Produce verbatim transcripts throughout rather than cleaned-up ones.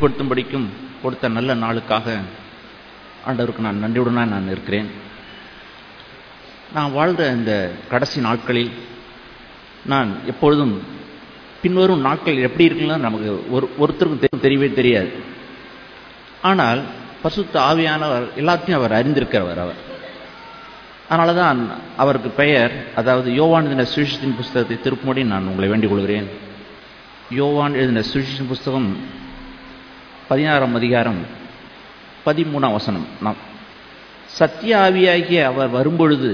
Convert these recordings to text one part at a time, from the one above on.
வெளிப்படுத்தும்படிக்கும் கொடுத்த நல்ல நாளுக்காக ஆண்டவருக்கு நான் நன்றியுடனாக நான் இருக்கிறேன். நான் வாழ்கிற இந்த கடைசி நாட்களில் நான் எப்பொழுதும் பின்வரும் நாட்கள் எப்படி இருக்குன்னு நமக்கு ஒரு ஒருத்தருக்கும் தெரியவே தெரியாது. ஆனால் பரிசுத்த ஆவியானவர் எல்லாத்தையும் அவர் அறிந்திருக்கிறவர். அவர் அதனால தான் அவருக்கு பெயர், அதாவது யோவான் எழுதின சுவிசேஷத்தின் புஸ்தகத்தை திருப்பும்படி நான் உங்களை வேண்டிக் கொள்கிறேன். யோவான் எழுதின சுவிசேஷத்தின் புஸ்தகம் பதினாறாம் அதிகாரம் பதிமூணாம் வசனம். நாம் சத்திய ஆவியாகிய அவர் வரும்பொழுது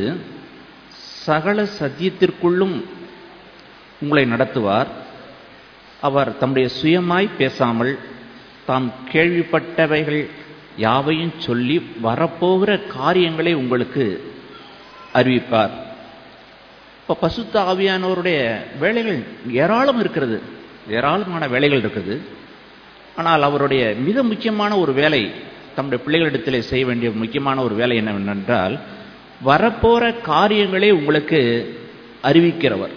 சகல சத்தியத்திற்குள்ளும் உங்களை நடத்துவார். அவர் தம்முடைய சுயமாய் பேசாமல் தாம் கேள்விப்பட்டவைகள் யாவையும் சொல்லி வரப்போகிற காரியங்களை உங்களுக்கு அறிவிப்பார். இப்போ பரிசுத்த ஆவியானவருடைய வேலைகள் ஏராளம் இருக்கிறது, ஏராளமான வேலைகள் இருக்குது. ஆனால் அவருடைய மிக முக்கியமான ஒரு வேலை, தம்முடைய பிள்ளைகளிடத்தில் செய்ய வேண்டிய முக்கியமான ஒரு வேலை என்னவென்றால், வரப்போற காரியங்களை உங்களுக்கு அறிவிக்கிறவர்.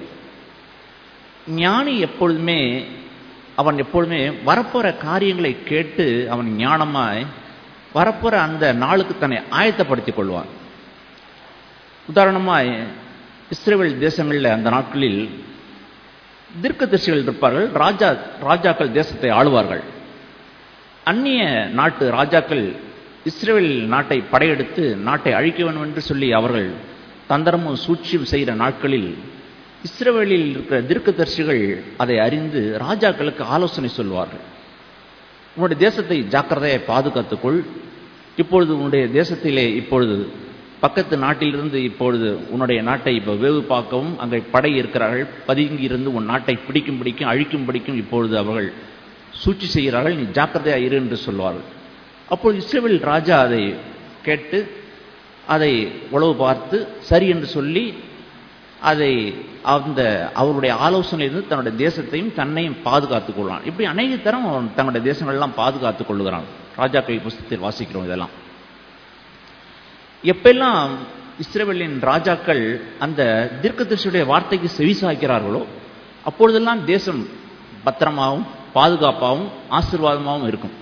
ஞானி எப்பொழுதுமே அவன் எப்பொழுதுமே வரப்போற காரியங்களை கேட்டு அவன் ஞானமாய் வரப்போற அந்த நாளுக்கு தன்னை ஆயத்தப்படுத்திக் கொள்வான். உதாரணமாய் இஸ்ரவேல் தேசங்களில் அந்த நாட்களில் தீர்க்கதரிசிகள் இருப்பார்கள். ராஜா ராஜாக்கள் தேசத்தை ஆளுவார்கள். அந்நிய நாட்டு ராஜாக்கள் இஸ்ரவேல் நாட்டை படையெடுத்து நாட்டை அழிக்க வேண்டும் என்று சொல்லி அவர்கள் தந்திரமும் சூழ்ச்சியும் செய்கிற நாட்களில் இஸ்ரவேலில் இருக்கிற தீர்க்கதரிசிகள் அதை அறிந்து ராஜாக்களுக்கு ஆலோசனை சொல்வார்கள். உன்னுடைய தேசத்தை ஜாக்கிரதையை பாதுகாத்துக்கொள். இப்பொழுது உன்னுடைய தேசத்திலே இப்பொழுது பக்கத்து நாட்டிலிருந்து இப்பொழுது உன்னுடைய நாட்டை இப்போ வேவு பார்க்கவும் அங்கே படை இருக்கிறார்கள். பதுங்கி இருந்து உன் நாட்டை பிடிக்கும் பிடிக்கும் அழிக்கும் பிடிக்கும் இப்பொழுது அவர்கள் சூழ்ச்சி செய்கிறார்கள், நீ ஜாக்கிரதையாக இரு என்று சொல்வார்கள். அப்பொழுது இஸ்ரவேல் ராஜா அதை கேட்டு அதை உளவு பார்த்து சரி என்று சொல்லி அதை அந்த அவருடைய ஆலோசனையிலிருந்து தன்னுடைய தேசத்தையும் தன்னையும் பாதுகாத்துக் கொள்வான். இப்படி அநேக தரம் அவன் தன்னுடைய தேசங்களெல்லாம் பாதுகாத்துக் கொள்ளுகிறான். ராஜாக்கள் புஸ்தகத்தில் வாசிக்கிறோம். இதெல்லாம் எப்பெல்லாம் இஸ்ரவேலின் ராஜாக்கள் அந்த தீர்க்கதரிசியுடைய வார்த்தைக்கு செவிசாய்க்கிறார்களோ அப்பொழுதெல்லாம் தேசம் பத்திரமாகவும் பாதுகாப்பாகவும் ஆசீர்வாதமாகவும் இருக்கும்.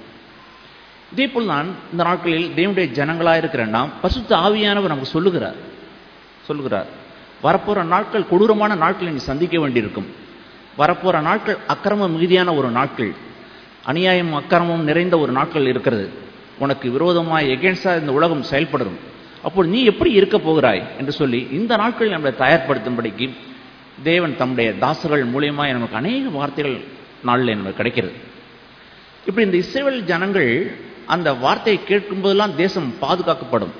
இதே போல் தான் இந்த நாட்களில் தேவனுடைய ஜனங்களாக இருக்கிற நாம் பரிசுத்த ஆவியானவர் நமக்கு சொல்லுகிறார் சொல்லுகிறார் வரப்போற நாட்கள் கொடூரமான நாட்களை நீ சந்திக்க வேண்டியிருக்கும். வரப்போற நாட்கள் அக்கிரம மிகுதியான ஒரு நாட்கள், அநியாயமும் அக்கிரமமும் நிறைந்த ஒரு நாட்கள் இருக்கிறது. உனக்கு விரோதமாய் எகென்ஸ்டா இந்த உலகம் செயல்படும். அப்போது நீ எப்படி இருக்க போகிறாய் என்று சொல்லி இந்த நாட்களில் நம்மளை தயார்படுத்தும்படிக்கு தேவன் தம்முடைய தாசர்கள் மூலியமாக நமக்கு அநேக வார்த்தைகள் நாளில் நமக்கு கிடைக்கிறது. இப்படி இந்த இஸ்ரவேல் ஜனங்கள் அந்த வார்த்தையை கேட்கும்போதெல்லாம் தேசம் பாதுகாக்கப்படும்.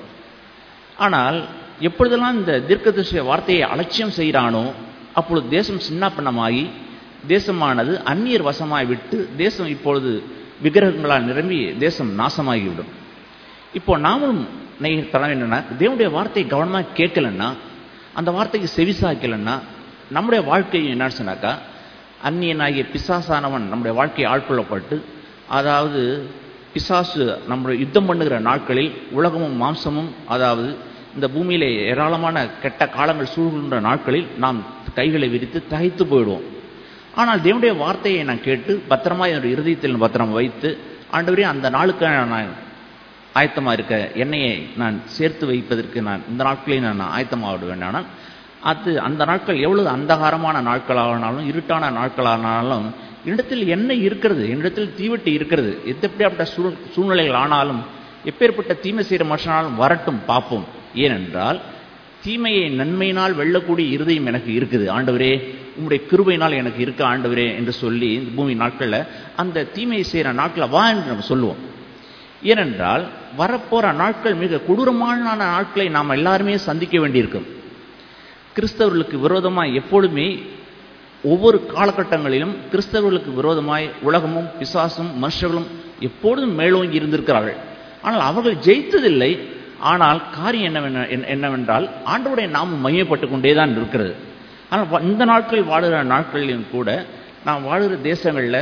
ஆனால் எப்பொழுதெல்லாம் இந்த தீர்க்கதரிசிய வார்த்தையை அலட்சியம் செய்கிறானோ அப்பொழுது தேசம் சின்ன பின்னமாகி தேசமானது அந்நியர் வசமாய் விட்டு தேசம் இப்பொழுது விக்கிரகங்களால் நிரம்பி தேசம் நாசமாகிவிடும். இப்போ நாமளும் தரம் என்னன்னா, தேவனுடைய வார்த்தையை கவனமாக கேட்கலன்னா, அந்த வார்த்தைக்கு செவிசாய்க்கலன்னா நம்முடைய வாழ்க்கையை என்னன்னு சொன்னாக்கா, அந்நியனாகிய பிசாசானவன் நம்முடைய வாழ்க்கையை ஆட்கொள்ளப்பட்டு, அதாவது பிசாசு நம்முடைய யுத்தம் பண்ணுகிற நாட்களில் உலகமும் மாம்சமும், அதாவது இந்த பூமியிலே ஏராளமான கெட்ட காலங்கள் சூழ்கின்ற நாட்களில் நாம் கைகளை விரித்து தகைத்து போயிடுவோம். ஆனால் தேவனுடைய வார்த்தையை நான் கேட்டு பத்திரமா என்னுடைய இருதயத்தில் பத்திரம் வைத்து, ஆண்டவரே அந்த நாளுக்காக நான் ஆயத்தமாக இருக்க எண்ணெயை நான் சேர்த்து வைப்பதற்கு நான் இந்த நாட்களே நான் ஆயத்தமாக வேண்டானால், அது அந்த நாட்கள் எவ்வளவு அந்தகாரமான நாட்களானாலும் இருட்டான நாட்களானாலும் என்னிடத்தில் எண்ணெய் இருக்கிறது, என்னிடத்தில் தீவெட்டி இருக்கிறது. எப்படியாப்பட்ட சூழ் சூழ்நிலைகள் ஆனாலும் எப்பேற்பட்ட தீமை செய்கிற மனுஷனாலும் வரட்டும் பார்ப்போம். ஏனென்றால் தீமையை நன்மையினால் வெல்லக்கூடிய இருதயம் எனக்கு இருக்குது ஆண்டவரே, உங்களுடைய கிருபையினால் எனக்கு இருக்க ஆண்டவரே என்று சொல்லி இந்த பூமி நாட்களில் அந்த தீமையை செய்கிற நாட்களில் வா என்று நம்ம சொல்லுவோம். ஏனென்றால் வரப்போகிற நாட்கள் மிக கொடூரமான நாட்களை நாம் எல்லாருமே சந்திக்க வேண்டியிருக்கும். கிறிஸ்தவர்களுக்கு விரோதமாய் எப்பொழுதுமே ஒவ்வொரு காலகட்டங்களிலும் கிறிஸ்தவர்களுக்கு விரோதமாய் உலகமும் பிசாசும் மனுஷர்களும் எப்பொழுதும் மேலோங்கி இருந்திருக்கிறார்கள். ஆனால் அவர்கள் ஜெயித்ததில்லை. ஆனால் காரியம் என்னவென்ன என்னவென்றால் ஆண்டவருடைய நாமம் மையப்பட்டு கொண்டே தான் இருக்கிறது. ஆனால் இந்த நாட்கள் வாழுகிற நாட்களிலும் கூட நாம் வாழுகிற தேசங்களில்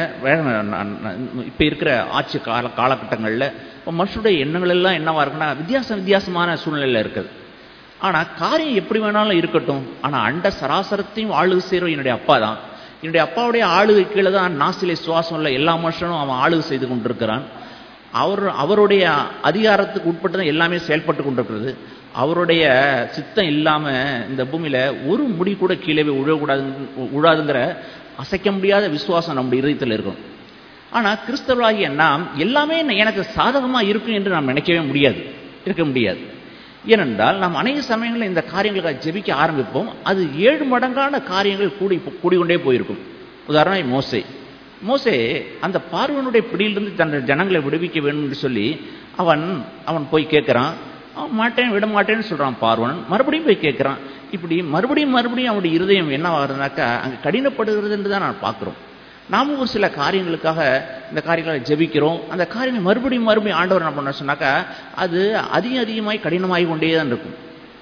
இப்போ இருக்கிற ஆட்சி கால காலகட்டங்களில் இப்போ மனுஷனுடைய எண்ணங்கள் எல்லாம் என்னவா இருக்குன்னா வித்தியாச வித்தியாசமான சூழ்நிலையில் இருக்குது. ஆனால் காரியம் எப்படி வேணாலும் இருக்கட்டும், ஆனால் அண்ட சராசரத்தையும் ஆளுகை செய்கிற என்னுடைய அப்பா தான், என்னுடைய அப்பாவுடைய ஆளுகை கீழே தான் நாசிலே சுவாசம் இல்லை எல்லா மனுஷனும் அவன் ஆளுகை செய்து கொண்டிருக்கிறான். அவர் அவருடைய அதிகாரத்துக்கு உட்பட்டு தான் எல்லாமே செயல்பட்டு கொண்டிருக்கிறது. அவருடைய சித்தம் இல்லாமல் இந்த பூமியில் ஒரு முடி கூட கீழே உழக்கூடாது உழாதுங்கிற அசைக்க முடியாத விசுவாசம் நம்முடைய இதயத்தில் இருக்கும். ஆனால் கிறிஸ்தவராகிய நாம் எல்லாமே எனக்கு சாதகமாக இருக்கும் என்று நாம் நினைக்கவே முடியாது, இருக்க முடியாது. ஏனென்றால் நாம் அநேக சமயங்களில் இந்த காரியங்களுக்காக ஜெபிக்க ஆரம்பிப்போம், அது ஏழு மடங்கான காரியங்கள் கூடி கூடிக்கொண்டே போயிருக்கும். உதாரணம் மோசே மோசே அந்த பார்வனுடைய பிடியிலிருந்து தன் ஜனங்களை விடுவிக்க வேண்டும் என்று சொல்லி அவன் அவன் போய் கேட்குறான். அவன் மாட்டேன் விட மாட்டேன்னு சொல்கிறான் பார்வன். மறுபடியும் போய் கேட்குறான். இப்படி மறுபடியும் மறுபடியும் அவனுடைய இருதயம் என்ன ஆகுதுனாக்கா அங்கே கடினப்படுகிறது என்று தான் நான் பார்க்குறோம். நாமும் ஒரு சில காரியங்களுக்காக இந்த காரியங்களை ஜெபிக்கிறோம். அந்த காரியங்கள் மறுபடியும் மறுபடியும் ஆண்டவர் என்ன பண்ண சொன்னாக்கா அது அதிகம் அதிகமாய் கடினமாகி கொண்டே தான் இருக்கும்.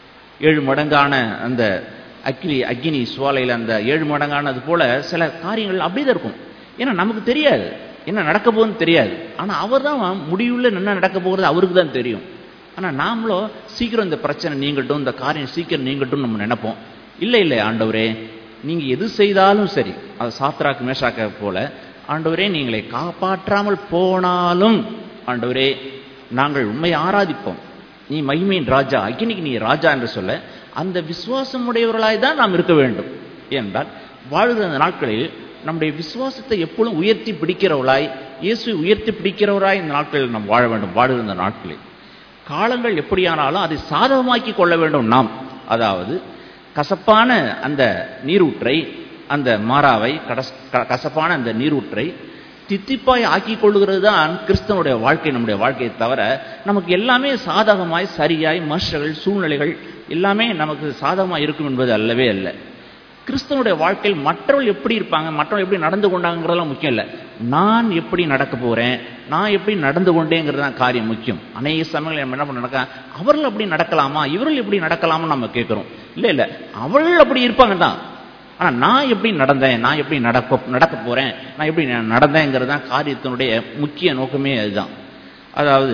ஏழு மடங்கான அந்த அக்கினி அக்கினி சுவாலையில் அந்த ஏழு மடங்கானது போல சில காரியங்கள் அப்படி தான் இருக்கும். ஏன்னா நமக்கு தெரியாது என்ன நடக்க போகுதுன்னு தெரியாது. ஆனால் அவர் தான் முடிவுள்ள என்ன நடக்க போகிறது அவருக்கு தான் தெரியும். ஆனால் நாமளோ சீக்கிரம் இந்த பிரச்சனை நீங்கட்டும், இந்த காரியம் சீக்கிரம் நீங்கட்டும் நம்ம நினைப்போம். இல்லை இல்லை ஆண்டவரே, நீங்கள் எது செய்தாலும் சரி, அது சாத்ராக் மேஷாக்க போல, ஆண்டவரே நீங்களை காப்பாற்றாமல் போனாலும் ஆண்டவரே நாங்கள் உண்மையை ஆராதிப்போம், நீ மகிமையின் ராஜா, அக்கினிக்கு நீ ராஜா என்று சொல்ல அந்த விசுவாசம் உடையவர்களாய் தான் நாம் இருக்க வேண்டும். ஏனென்றால் வாழ்கிற அந்த நாட்களில் நம்முடைய விசுவாசத்தை எப்பொழுதும் உயர்த்தி பிடிக்கிறவர்களாய், இயேசுவை உயர்த்தி பிடிக்கிறவராய் இந்த நாட்களில் நாம் வாழ வேண்டும். வாழுகிற இந்த நாட்களில் காலங்கள் எப்படியானாலும் அதை சாதகமாக்கி கொள்ள வேண்டும் நாம். அதாவது கசப்பான அந்த நீரூற்றை, அந்த மாறாவை கடஸ் கசப்பான அந்த நீரூற்றை தித்திப்பாய் ஆக்கி கொள்ளுகிறது தான் கிறிஸ்தவனுடைய வாழ்க்கை, நம்முடைய வாழ்க்கையை தவிர நமக்கு எல்லாமே சாதகமாய் சரியாய் மனுஷர்கள் சூழ்நிலைகள் எல்லாமே நமக்கு சாதகமாக இருக்கும் என்பது அல்லவே அல்ல. கிறிஸ்தவனுடைய வாழ்க்கையில் மற்றவர்கள் எப்படி இருப்பாங்க, மற்றவர்கள் எப்படி நடந்து கொண்டாங்கிறதெல்லாம் முக்கியம் இல்லை. நான் எப்படி நடக்க போகிறேன், நான் எப்படி நடந்து கொண்டேங்கிறது தான் காரியம் முக்கியம். அநேக சமயங்கள் நம்ம என்ன பண்ண நடக்க அவர்கள் அப்படி நடக்கலாமா, இவர்கள் எப்படி நடக்கலாமா நம்ம கேட்குறோம். இல்லை இல்லை அவர்கள் அப்படி இருப்பாங்க தான், ஆனால் நான் எப்படி நடந்தேன், நான் எப்படி நடக்க நடக்க போகிறேன், நான் எப்படி நடந்தேங்கிறது தான் காரியத்தினுடைய முக்கிய நோக்கமே அதுதான். அதாவது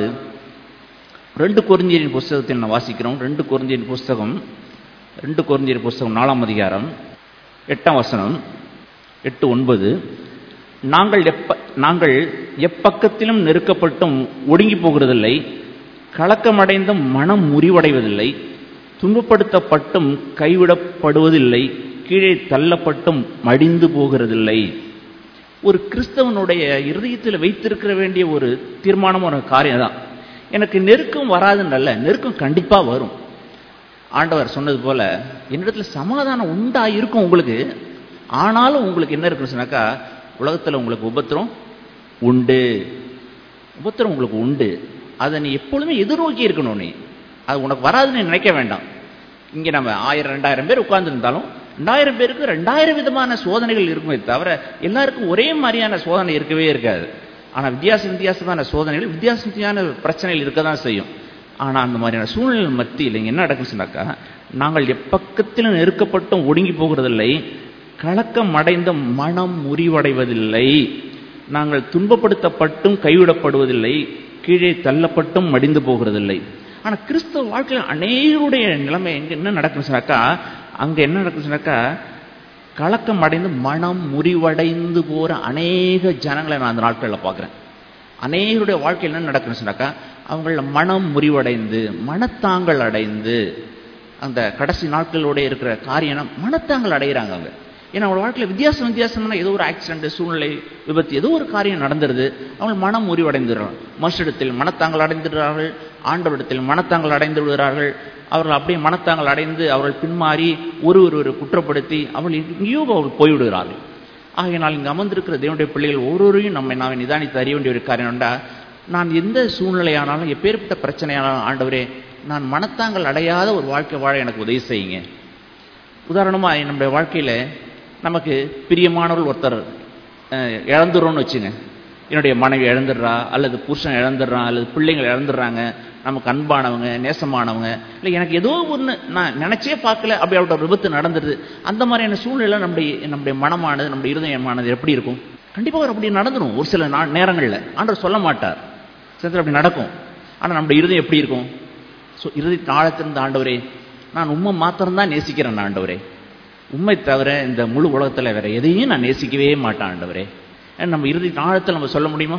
ரெண்டு கொரிந்தியரின் புஸ்தகத்தில் நான் வாசிக்கிறோம். ரெண்டு கொரிந்தியரின் புஸ்தகம் ரெண்டு கொரிந்தியர் புஸ்தகம் நாலாம் அதிகாரம் எட்டாம் வசனம், எட்டு ஒன்பது. நாங்கள் எப்ப நாங்கள் எப்பக்கத்திலும் நெருக்கப்பட்டும் ஒடுங்கி போகிறதில்லை, கலக்கமடைந்தும் மனம் முறிவடைவதில்லை, துன்பப்படுத்தப்பட்டும் கைவிடப்படுவதில்லை, கீழே தள்ளப்பட்டும் மடிந்து போகிறதில்லை. ஒரு கிறிஸ்தவனுடைய இருதயத்தில் வைத்திருக்கிற வேண்டிய ஒரு தீர்மானம், ஒரு காரியம் தான். எனக்கு நெருக்கம் வராதுன்னு அல்ல, நெருக்கம் கண்டிப்பாக வரும். ஆண்டவர் சொன்னது போல என்னிடத்துல சமாதானம் உண்டா இருக்கும் உங்களுக்கு, ஆனாலும் உங்களுக்கு என்ன இருக்குன்னு சொன்னாக்கா உலகத்தில் உங்களுக்கு உபத்திரம் உண்டு, உபத்திரம் உங்களுக்கு உண்டு. அதை நீ எப்பொழுதுமே எதிர்நோக்கி இருக்கணும். நீ அது உனக்கு வராதுன்னு நினைக்க வேண்டாம். இங்கே நம்ம ஆயிரம் ரெண்டாயிரம் பேர் உட்கார்ந்துருந்தாலும் ரெண்டாயிரம் பேருக்கு ரெண்டாயிரம் விதமான சோதனைகள் இருக்குமே தவிர எல்லாருக்கும் ஒரே மாதிரியான சோதனை இருக்கவே இருக்காது. ஆனால் வித்தியாச வித்தியாசமான சோதனைகள், வித்தியாச வித்தியாசமான பிரச்சனைகள் இருக்க தான் செய்யும். ஆனால் அந்த மாதிரியான சூழ்நிலை மத்தியில் இங்கே என்ன நடக்குன்னு சொன்னாக்கா நாங்கள் எப்பக்கத்திலும் நெருக்கப்பட்டும் ஒடுங்கி போகிறதில்லை, கலக்கம் அடைந்த மனம் முறிவடைவதில்லை, நாங்கள் துன்பப்படுத்தப்பட்டும் கைவிடப்படுவதில்லை, கீழே தள்ளப்பட்டும் மடிந்து போகிறதில்லை. ஆனால் கிறிஸ்தவ வாழ்க்கையில் அநேகருடைய நிலைமை எங்கே என்ன நடக்குன்னு சொன்னாக்கா அங்கே என்ன நடக்குன்னு சொன்னாக்கா கலக்கம் அடைந்து மனம் முறிவடைந்து போகிற அநேக ஜனங்களை நான் அந்த நாட்களில் பார்க்குறேன். அநேகருடைய வாழ்க்கையில் என்ன நடக்குன்னு சொன்னாக்கா அவங்கள மனம் முறிவடைந்து மனத்தாங்கள் அடைந்து அந்த கடைசி நாட்களோடைய இருக்கிற காரியம் மனத்தாங்கள் அடைகிறாங்க அவங்க. ஏன்னா அவங்க வாழ்க்கையில் வித்தியாசம் வித்தியாசமான ஏதோ ஒரு ஆக்சிடென்ட், சூழ்நிலை, விபத்து, ஏதோ ஒரு காரியம் நடந்துருது, அவங்க மனம் முறிவடைந்துடுறாங்க. மனுஷிடத்தில் மனத்தாங்கள் அடைந்துடுறார்கள், ஆண்டவரிடத்தில் மனத்தாங்கள் அடைந்து விடுகிறார்கள். அவர்கள் அப்படியே மனத்தாங்கள் அடைந்து அவர்கள் பின்மாறி ஒரு ஒரு குற்றப்படுத்தி அவர்கள் எங்கேயோ அவர்கள் போய்விடுகிறார்கள். ஆகையினால் இங்கே அமர்ந்திருக்கிற தேவனுடைய பிள்ளைகள் ஒவ்வொருவரையும் நம்ம நாம் நிதானித்து அறிய வேண்டிய ஒரு காரியம் உண்டா, நான் எந்த சூழ்நிலையானாலும் எப்பேற்பட்ட பிரச்சனையானாலும் ஆண்டவரே நான் மனத்தாங்கள் அடையாத ஒரு வாழ்க்கை வாழ எனக்கு உதவி செய்யுங்க. உதாரணமாக நம்முடைய வாழ்க்கையில் நமக்கு பிரியமானவர்கள் ஒருத்தர் இழந்துடுறோன்னு வச்சுங்க, என்னுடைய மனைவி இழந்துடுறா, அல்லது புருஷன் இழந்துடுறான், அல்லது பிள்ளைங்கள் இழந்துடுறாங்க, நமக்கு அன்பானவங்க நேசமானவங்க, இல்லை எனக்கு ஏதோ ஒன்று நான் நினச்சே பார்க்கல அப்படி அவரோட விபத்து நடந்துடுது. அந்த மாதிரியான சூழ்நிலை நம்முடைய நம்முடைய மனமானது நம்முடைய இருதயமானது எப்படி இருக்கும்? கண்டிப்பாக அப்படி நடந்துடும். ஒரு சில நா நேரங்களில் ஆண்டவர் சொல்ல மாட்டார், சில அப்படி நடக்கும். ஆனால் நம்முடைய இருதயம் எப்படி இருக்கும்? ஸோ இருதய ஆழத்திலிருந்து ஆண்டவரே நான் உண்மை மாத்திரம்தான் நேசிக்கிறேன் ஆண்டவரே, உண்மை தவிர இந்த முழு உலகத்துல வேற எதையும் நான் நேசிக்கவே மாட்டேன் ஆண்டவரே. நம்ம இறுதி நாளத்தில் நம்ம சொல்ல முடியுமா?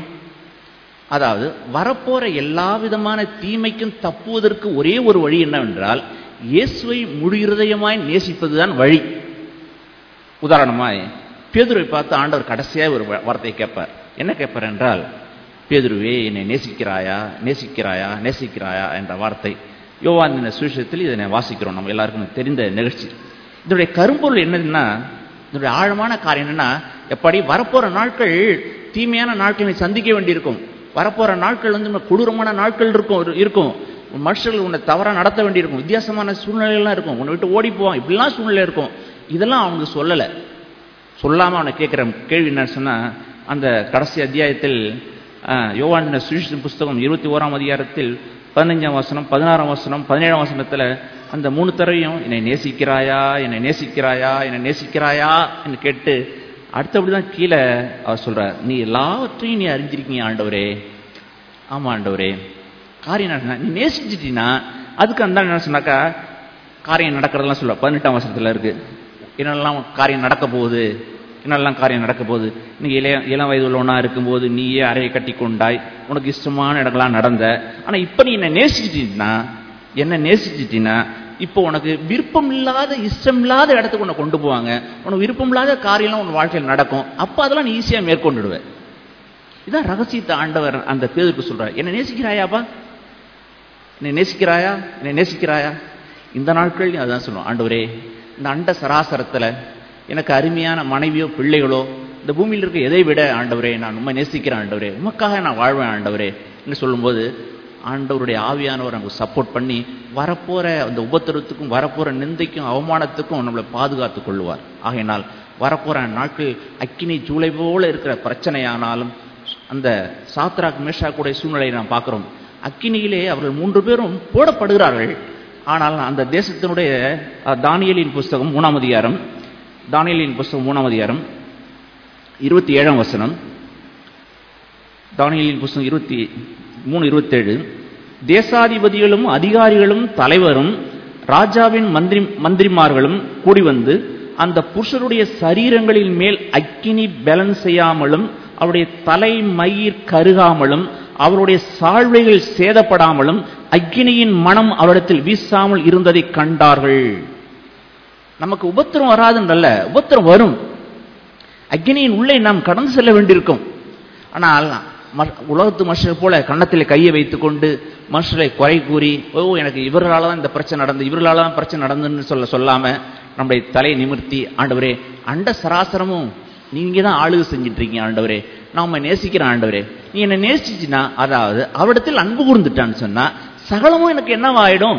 அதாவது வரப்போற எல்லா விதமான தீமைக்கும் தப்புவதற்கு ஒரே ஒரு வழி என்னவென்றால் இயேசுவை முழு இருதயமாய் நேசிப்பதுதான் வழி. உதாரணமாய் பேதுருவை பார்த்து ஆண்டவர் கடைசியாக ஒரு வார்த்தையை கேட்பார். என்ன கேட்பார் என்றால், பேதுருவே என்னை நேசிக்கிறாயா நேசிக்கிறாயா நேசிக்கிறாயா என்ற வார்த்தை யோவான் சுவிசேஷத்தில் இதனை வாசிக்கிறோம். நம்ம எல்லாருக்கும் தெரிந்த நிகழ்ச்சி. இதனுடைய கரும்பொருள் என்னதுன்னா, இதனுடைய ஆழமான காரியம் என்னன்னா, எப்படி வரப்போற நாட்கள் தீமையான நாட்களை சந்திக்க வேண்டியிருக்கும். வரப்போற நாட்கள் வந்து கொடூரமான நாட்கள் இருக்கும் இருக்கும் மனுஷர்கள் உன்னை தவறா நடத்த வேண்டியிருக்கும். வித்தியாசமான சூழ்நிலைகள்லாம் இருக்கும். உன்னை விட்டு ஓடி போவான். இப்படிலாம் சூழ்நிலை இருக்கும். இதெல்லாம் அவங்க சொல்லலை. சொல்லாம அவனை கேட்கிற கேள்வி என்ன சொன்னா, அந்த கடைசி அத்தியாயத்தில் யோவான் சுவிசேஷ புஸ்தகம் இருபத்தி ஓராம் அதிகாரத்தில் பதினஞ்சாம் வசனம், பதினாறாம் வசனம், பதினேழாம் வசனத்துல அந்த மூணு தரையும் என்னை நேசிக்கிறாயா என்னை நேசிக்கிறாயா என்னை நேசிக்கிறாயா என்று கேட்டு அடுத்தபடிதான் கீழே அவர் சொல்றார், நீ எல்லாவற்றையும் நீ அறிஞ்சிருக்கீங்க ஆண்டவரே. ஆமா ஆண்டவரே. காரியம் நீ நேசிச்சிட்டீங்கன்னா அதுக்கு அந்த என்ன சொன்னாக்கா காரியம் நடக்கிறதெல்லாம் சொல்ல பதினெட்டாம் வருஷத்துல இருக்கு. என்னெல்லாம் காரியம் நடக்க போகுது என்னெல்லாம் காரியம் நடக்க போகுது. இன்னைக்கு இளைய இளம் வயது உள்ளவனா இருக்கும்போது நீயே அறையை கட்டி கொண்டாய், உனக்கு இஷ்டமான இடங்கள்லாம் நடந்த. ஆனா இப்ப நீ என்ன நேசிச்சிட்டீங்கன்னா என்ன நேசிச்சிட்டீங்கன்னா இப்போ உனக்கு விருப்பம் இல்லாத இஷ்டம் இல்லாத இடத்துக்கு உன்னை கொண்டு போவாங்க. உனக்கு விருப்பம் இல்லாத காரியம்லாம் உன் வாழ்க்கையில் நடக்கும். அப்ப அதெல்லாம் நீ ஈஸியா மேற்கொண்டுடுவேன். இதான் ரகசியத்தை ஆண்டவர் அந்த பேதுருக்கு சொல்றார். என்னை நேசிக்கிறாயாப்பா, என்னை நேசிக்கிறாயா என்னை நேசிக்கிறாயா. இந்த நாட்கள் அதான் சொல்லுவோம், ஆண்டவரே இந்த அண்ட சராசரத்துல எனக்கு அருமையான மனைவியோ பிள்ளைகளோ இந்த பூமியில் இருக்க எதை விட ஆண்டவரே நான் உண்மை நேசிக்கிறேன் ஆண்டவரே, உமக்காக நான் வாழ்வேன் ஆண்டவரே என்று சொல்லும்போது ஆண்டவருடைய ஆவியானவர் நமக்கு சப்போர்ட் பண்ணி வரப்போற அந்த உபத்திரத்துக்கும் வரப்போற நிந்தைக்கும் அவமானத்துக்கும் நம்மளை பாதுகாத்துக் கொள்வார். ஆகையினால் வரப்போற நாட்கள் அக்கினி ஜூலை போல இருக்கிற பிரச்சனையானாலும் அந்த சாத்ராக் மேஷாக்குடைய சூழ்நிலையை நாம் பார்க்கிறோம். அக்கினியிலே அவர்கள் மூன்று பேரும் போடப்படுகிறார்கள். ஆனால் அந்த தேசத்தினுடைய தானியேலின் புஸ்தகம் மூணாம் அதிகாரம் தானியேலின் புஸ்தகம் மூணாம் அதிகாரம் இருபத்தி ஏழாம் வசனம், தானியேலின் புஸ்தகம் இருபத்தி மூணு இருபத்தி ஏழு தேசாதிபதிகளும் அதிகாரிகளும் தலைவரும் ராஜாவின் மந்திரி மந்திரிமார்களும் கூடி வந்து அந்த புருஷருடைய சரீரங்களின் மேல் அக்கினி பலன் செய்யாமலும் அவருடைய தலை மயிர் கருகாமலும் அவருடைய சால்வைகள் சேதப்படாமலும் அக்கினியின் மனம் அவரிடத்தில் வீசாமல் இருந்ததை கண்டார்கள். நமக்கு உபத்திரம் வராதுன்றல்ல, உபத்திரம் வரும். அக்கினியின் உள்ளே நாம் கடந்து செல்ல வேண்டியிருக்கும். ஆனால் உலகத்து மனுஷர் போல கன்னத்தில் கையை வைத்துக் கொண்டு மனுஷரை குறை கூறி, ஓ எனக்கு இவர்களால தான் இந்த பிரச்சனை நடந்து இவர்களால தான் பிரச்சனை நடந்துன்னு சொல்ல சொல்லாம நம்முடைய தலையை நிமிர்த்தி, ஆண்டவரே அண்ட சராசரமும் நீங்க தான் ஆளுகை செஞ்சிட்டு இருக்கீங்க ஆண்டவரே, நான் உண்மை நேசிக்கிறேன் ஆண்டவரே. நீ என்னை நேசிச்சுன்னா, அதாவது அவரிடத்தில் அன்பு கூர்ந்துட்டான்னு சொன்னா சகலமும் எனக்கு என்னவாயிடும்,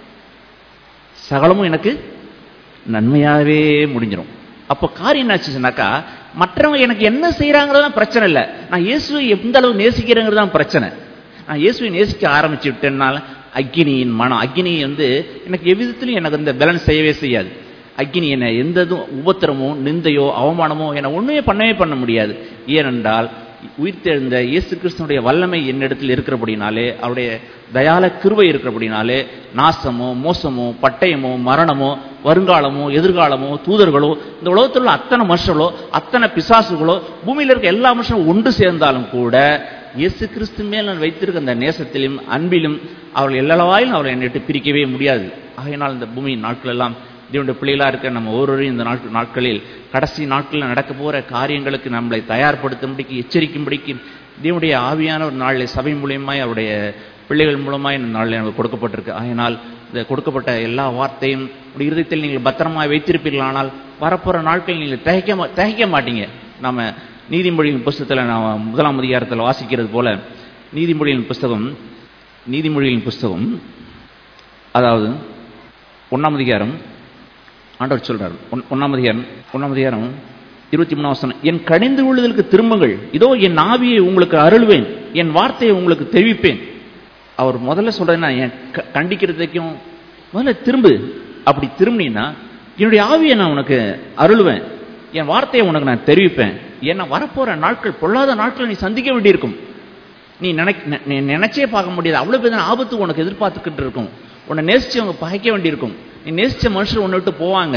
சகலமும் எனக்கு நன்மையாகவே முடிஞ்சிடும். அப்போ காரியம் என்னாச்சுன்னாக்கா மற்றவங்க எனக்கு என்ன செய்யறாங்கிறதான் பிரச்சனை இல்லை, நான் இயேசுவை எந்த அளவு நேசிக்கிறேங்கிறது தான் பிரச்சனை. நான் இயேசுவை நேசிக்க ஆரம்பிச்சு விட்டேன்னால அக்கினியின் மனம், அக்கினி வந்து எனக்கு எவ்விதத்திலும் எனக்கு இந்த பேலன்ஸ் செய்யவே செய்யாது. அக்கினி என்னை எந்த உபத்திரமோ நிந்தையோ அவமானமோ என்னை ஒண்ணுமே பண்ணவே பண்ண முடியாது. ஏனென்றால் உயிர்த்தெழுந்த இயேசு கிறிஸ்துனுடைய வல்லமை என்னிடத்தில் இருக்கிறபடினாலே, அவருடைய தயால கிருபை இருக்கிறபடினாலே நாசமோ மோசமோ பட்டயமோ மரணமோ வருங்காலமோ எதிர்காலமோ தூதர்களோ இந்த உலகத்தில் உள்ள அத்தனை மனுஷர்களோ அத்தனை பிசாசுகளோ பூமியில் இருக்க எல்லா மனுஷனும் ஒன்று சேர்ந்தாலும் கூட இயேசு கிறிஸ்து மேல் நான் வைத்திருக்க அந்த நேசத்திலும் அன்பிலும் அவர்கள் எல்லாவாயிலும் அவரை என்னை விட்டு பிரிக்கவே முடியாது. ஆகையினால் இந்த பூமியின் நாட்கள் எல்லாம் தேவனுடைய பிள்ளைகளா இருக்க நம்ம ஒவ்வொருவரையும் இந்த நாட்கள் நாட்களில் கடைசி நாட்களில் நடக்க போற காரியங்களுக்கு நம்மளை தயார்படுத்தும்படிக்கு எச்சரிக்கும்படிக்கு தேவனுடைய ஆவியான ஒரு நாளில் சபை மூலியமாய் அவருடைய பிள்ளைகள் மூலமாய் இந்த நாளில் நமக்கு கொடுக்கப்பட்டிருக்கு. ஆகையினால் இந்த கொடுக்கப்பட்ட எல்லா வார்த்தையும் ஒரு இருதயத்தில் நீங்கள் பத்திரமாய் வைத்திருப்பீர்கள். ஆனால் வரப்போற நாட்கள் நீங்கள் தகைக்க தகைக்க மாட்டீங்க. நாம நீதிமொழியின் புஸ்தகத்தில் நாம் முதலாம் அதிகாரத்தில் வாசிக்கிறது போல நீதிமொழியின் புஸ்தகம் நீதிமொழியின் புஸ்தகம் அதாவது ஒன்னாம் அதிகாரம் ஆண்டவர் சொல்றார், ஒன்னாம் அதிகாரம் ஒன்னாம் அதிகாரம் இருபத்தி மூணாம் வசனம், என் கடிந்து கொள்ளுதலுக்கு திரும்புங்கள், இதோ என் ஆவியை உங்களுக்கு அருள்வேன், என் வார்த்தையை உங்களுக்கு தெரிவிப்பேன். அவர் முதல்ல சொல்றதுன்னா என் கண்டிக்கிறதுக்கும் முதல்ல திரும்பு. அப்படி திரும்பினா என்னுடைய ஆவியை நான் உனக்கு அருள்வேன், என் வார்த்தையை உனக்கு நான் தெரிவிப்பேன். ஏன்னா வரப்போற நாட்கள் பொல்லாத நாட்கள் நீ சந்திக்க வேண்டியிருக்கும். நீ நினை நினைச்சே பார்க்க முடியாது அவ்வளவு பேர் ஆபத்து உனக்கு எதிர்பார்த்துக்கிட்டு இருக்கும். உன்னை நேசிச்சு அவங்க பகைக்க வேண்டியிருக்கும். நீ நேசிச்ச மனுஷர் உன்னை விட்டு போவாங்க.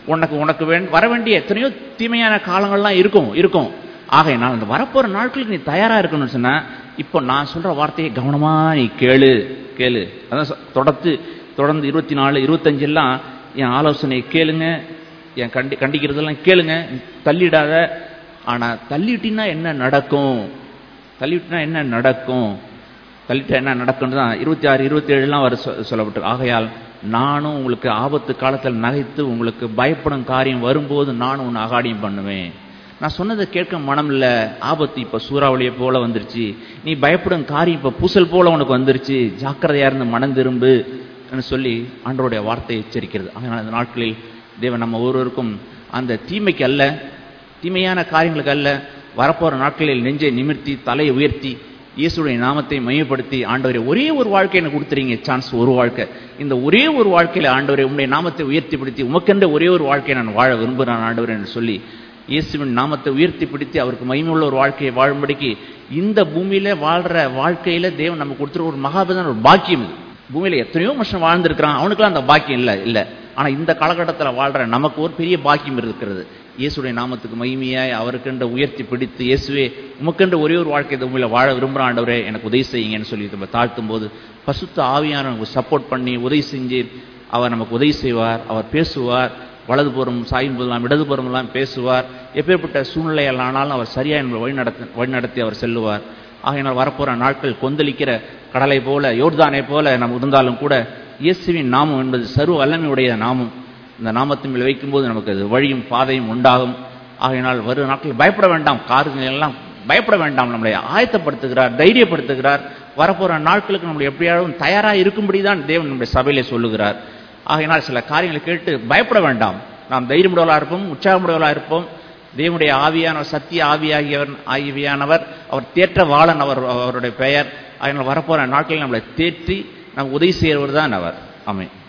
உனக்கு உனக்கு வே வர வேண்டிய எத்தனையோ தீமையான காலங்கள்லாம் இருக்கும் இருக்கும் ஆகையினால் அந்த வரப்போற நாட்களுக்கு நீ தயாரா இருக்கணும்னு சொன்னா இப்போ நான் சொல்ற வார்த்தையை கவனமா நீ கேளு கேளு அதான் தொடர்ந்து தொடர்ந்து இருபத்தி நாலு இருபத்தஞ்சு எல்லாம் என் ஆலோசனையை கேளுங்க, என் கண்டி கண்டிக்கிறதெல்லாம் கேளுங்க, தள்ளிடாத. ஆனா தள்ளிட்டினா என்ன நடக்கும், தள்ளிவிட்டுனா என்ன நடக்கும், தள்ளிட்டா என்ன நடக்கும் தான் இருபத்தி ஆறு இருபத்தி ஏழுலாம் வர சொல்லப்பட்டு. ஆகையால் நானும் உங்களுக்கு ஆபத்து காலத்தில் நகைத்து உங்களுக்கு பயப்படும் காரியம் வரும்போது நானும் உன்னை அகாடியம் பண்ணுவேன். நான் சொன்னதை கேட்க மனம் இல்ல, ஆபத்து இப்ப சூறாவளியை போல வந்துருச்சு, நீ பயப்படும் காரியம் இப்ப பூசல் போல உனக்கு வந்துருச்சு, ஜாக்கிரதையா இருந்து மனம் திரும்பு சொல்லி ஆண்டவருடைய வார்த்தையை எச்சரிக்கிறது. அதனால் அந்த நாட்களில் தேவன் நம்ம ஒவ்வொருவருக்கும் அந்த தீமைக்கு அல்ல, தீமையான காரியங்களுக்கு அல்ல, வரப்போற நாட்களில் நெஞ்சை நிமிர்த்தி தலையை உயர்த்தி இயேசுடைய நாமத்தை மையப்படுத்தி ஆண்டவரே ஒரே ஒரு வாழ்க்கை எனக்கு கொடுத்துறீங்க, சான்ஸ் ஒரு வாழ்க்கை, இந்த ஒரே ஒரு வாழ்க்கையில ஆண்டவரே உங்களுடைய நாமத்தை உயர்த்திப்படுத்தி உமக்கென்ற ஒரே ஒரு வாழ்க்கையை நான் வாழ விரும்புகிறேன் ஆண்டவரே என்று சொல்லி இயேசுவின் நாமத்தை உயர்த்தி பிடித்து அவருக்கு மகிமையுள்ள ஒரு வாழ்க்கையை வாழும்படிக்கு இந்த பூமியில வாழ்ற வாழ்க்கையில தேவன் நம்ம கொடுத்துற ஒரு மகாபதன ஒரு பாக்கியம். இது பூமியில எத்தனையோ மனுஷன் வாழ்ந்திருக்கிறான், அவனுக்கெல்லாம் அந்த பாக்கியம் இல்லை இல்லை ஆனா இந்த காலகட்டத்தில் வாழ்ற நமக்கு ஒரு பெரிய பாக்கியம் இருக்கிறது. இயேசுடைய நாமத்துக்கு மகிமையாய் அவருக்கென்ற உயர்த்தி பிடித்து இயேசுவே உமக்கென்ற ஒரே ஒரு வாழ்க்கை பூமியில வாழ விரும்புகிற ஆண்டவரே எனக்கு உதவி செய்யுங்கன்னு சொல்லி நம்ம தாழ்த்தும் போது பசுத்த ஆவியான நமக்கு சப்போர்ட் பண்ணி உதவி செஞ்சு அவர் நமக்கு உதவி செய்வார். அவர் பேசுவார், வலதுபுறம் சாயும் போதெல்லாம் இடதுபுறம் எல்லாம் பேசுவார். எப்பேற்பட்ட சூழ்நிலைகள் ஆனாலும் அவர் சரியா என்பதை வழி நடத்த வழி நடத்தி அவர் செல்லுவார். ஆகையினால் வரப்போற நாட்கள் கொந்தளிக்கிற கடலை போல யோர்தானை போல நம்ம இருந்தாலும் கூட இயேசுவின் நாமம் என்பது சர்வ வல்லமையுடைய நாமம். இந்த நாமத்தின் மேல் வைக்கும்போது நமக்கு அது வழியும் பாதையும் உண்டாகும். ஆகையினால் வரும் நாட்களில் பயப்பட வேண்டாம், காரியங்கள் எல்லாம் பயப்பட வேண்டாம், நம்மளை ஆயத்தப்படுத்துகிறார், தைரியப்படுத்துகிறார். வரப்போற நாட்களுக்கு நம்மளை எப்படியாவது தயாராக இருக்கும்படி தான் தேவன் நம்முடைய சபையிலே சொல்லுகிறார். ஆகையினால் சில காரியங்களை கேட்டு பயப்பட வேண்டாம், நாம் தைரியமுடையவர்களாக இருப்போம், உற்சாகமுடையவர்களாக இருப்போம். தேவனுடைய ஆவியானவர் சத்திய ஆவியாகியவர் ஆகியவியானவர் அவர் தேற்ற வாளன், அவர் அவருடைய பெயர். அதனால் வரப்போற நாட்களில் நம்மளை தேற்றி நம்ம உதவி செய்கிறவர் தான் அவர். ஆமென்.